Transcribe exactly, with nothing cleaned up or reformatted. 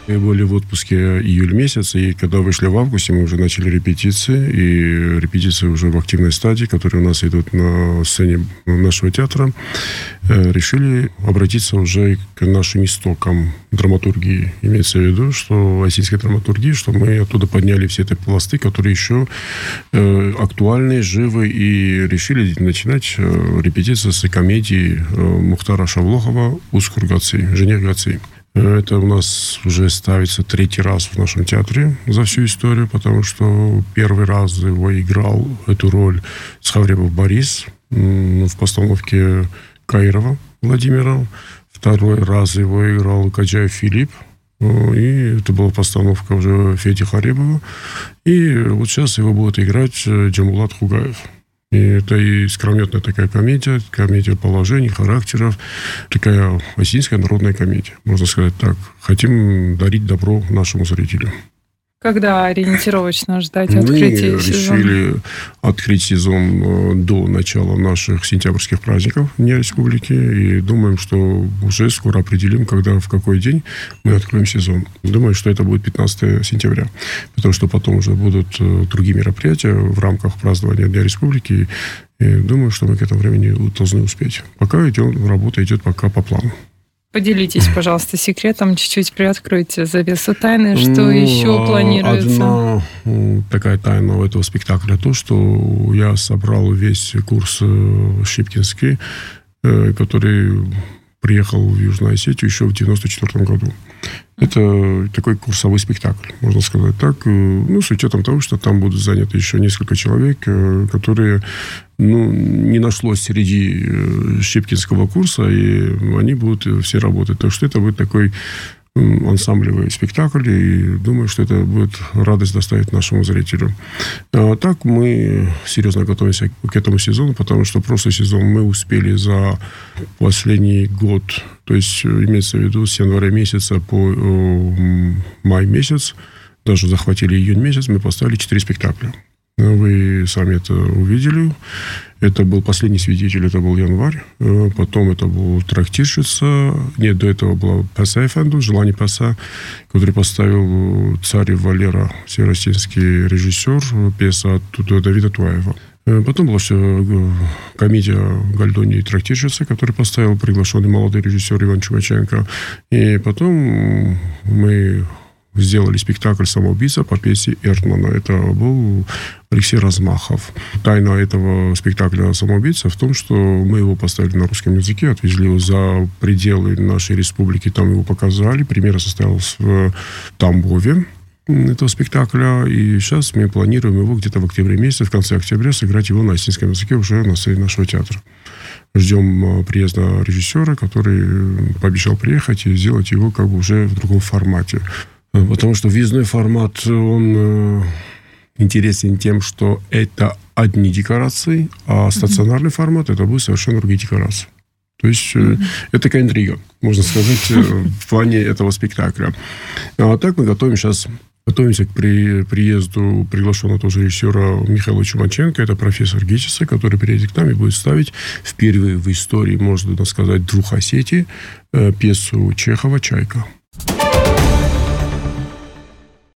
Мы были в отпуске июль месяц, и когда вышли в августе, мы уже начали репетиции, и репетиции уже в активной стадии, которые у нас идут на сцене нашего театра, решили обратиться уже к нашим истокам драматургии. Имеется в виду, что осетинской драматургии, что мы оттуда подняли все эти пласты, которые еще актуальны, живы, и решили начинать репетиции с комедии Мухтара Шавлохова «Ускур Гаци», «Жених Гаци». Это у нас уже ставится третий раз в нашем театре за всю историю, потому что первый раз его играл эту роль Схавребов Борис в постановке Каирова Владимира. Второй раз его играл Каджаев Филипп. И это была постановка уже Феди Харибова. И вот сейчас его будет играть Джамулат Хугаев. И это и искрометная такая комедия, комедия положений, характеров, такая осетинская народная комедия, можно сказать так. Хотим дарить добро нашему зрителю. Когда ориентировочно ждать открытия Мы сезона? Мы решили открыть сезон до начала наших сентябрьских праздников Дня Республики. И думаем, что уже скоро определим, когда, в какой день мы откроем сезон. Думаю, что это будет пятнадцатого сентября. Потому что потом уже будут другие мероприятия в рамках празднования Дня Республики. И думаю, что мы к этому времени должны успеть. Пока идем, работа идет пока по плану. Поделитесь, пожалуйста, секретом, чуть-чуть приоткройте завесу тайны, что ну, еще планируется? Одна такая тайна у этого спектакля, то, что я собрал весь курс Щипкинский, который приехал в Южную Осетию еще в девяносто четвёртом году. Это такой курсовой спектакль, можно сказать так. Ну, с учетом того, что там будут заняты еще несколько человек, которые, ну, не нашлось среди щипкинского курса, и они будут все работать. Так что это будет такой ансамблевый спектакль, и думаю, что это будет радость доставить нашему зрителю. А так мы серьезно готовимся к этому сезону, потому что прошлый сезон мы успели за последний год, то есть имеется в виду с января месяца по э, май месяц, даже захватили июнь месяц, мы поставили четыре спектакля. Вы сами это увидели. Это был последний свидетель, это был январь. Потом это был «Трактирщица». Нет, до этого была «Паса Эфенду», «Желание Паса», который поставил царь Валера, всероссийский режиссер, пьеса от Давида Туаева. Потом была все комедия «Гальдони и трактирщица», которую поставил приглашенный молодой режиссер Иван Чумаченко. И потом мы сделали спектакль «Самоубийца» по пьесе Эртмана. Это был Алексей Размахов. Тайна этого спектакля «Самоубийца» в том, что мы его поставили на русском языке, отвезли его за пределы нашей республики, там его показали. Премьера состоялась в Тамбове этого спектакля, и сейчас мы планируем его где-то в октябре месяце, в конце октября, сыграть его на осетинском языке уже на сцене нашего театра. Ждем приезда режиссера, который пообещал приехать и сделать его как бы уже в другом формате. Потому что въездной формат, он э, интересен тем, что это одни декорации, а стационарный mm-hmm. формат, это будет совершенно другие декорации. То есть, э, mm-hmm. это такая интрига, можно сказать, э, в плане этого спектакля. А так мы готовим сейчас, готовимся к при, приезду приглашенного тоже режиссера Михаила Чумаченко. Это профессор ГИТИСа, который приедет к нам и будет ставить впервые в истории, можно сказать, двух Осетий, э, пьесу Чехова «Чайка».